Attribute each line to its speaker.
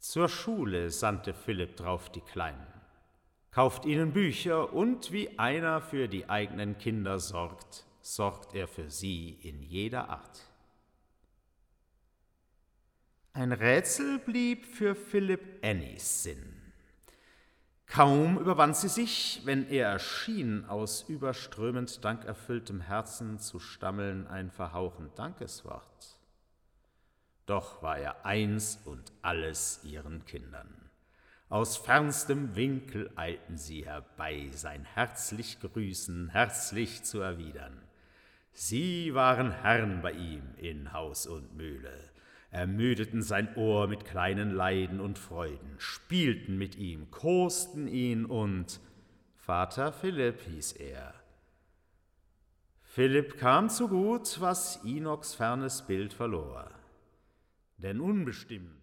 Speaker 1: Zur Schule sandte Philipp drauf die Kleinen, kauft ihnen Bücher und wie einer für die eigenen Kinder sorgt, sorgt er für sie in jeder Art. Ein Rätsel blieb für Philipp Annies Sinn. Kaum überwand sie sich, wenn er erschien, aus überströmend dankerfülltem Herzen zu stammeln ein verhauchend Dankeswort. Doch war er eins und alles ihren Kindern. Aus fernstem Winkel eilten sie herbei, sein herzlich Grüßen herzlich zu erwidern. Sie waren Herrn bei ihm in Haus und Mühle, ermüdeten sein Ohr mit kleinen Leiden und Freuden, spielten mit ihm, kosten ihn und Vater Philipp hieß er. Philipp kam zu gut, was Enochs fernes Bild verlor, denn unbestimmt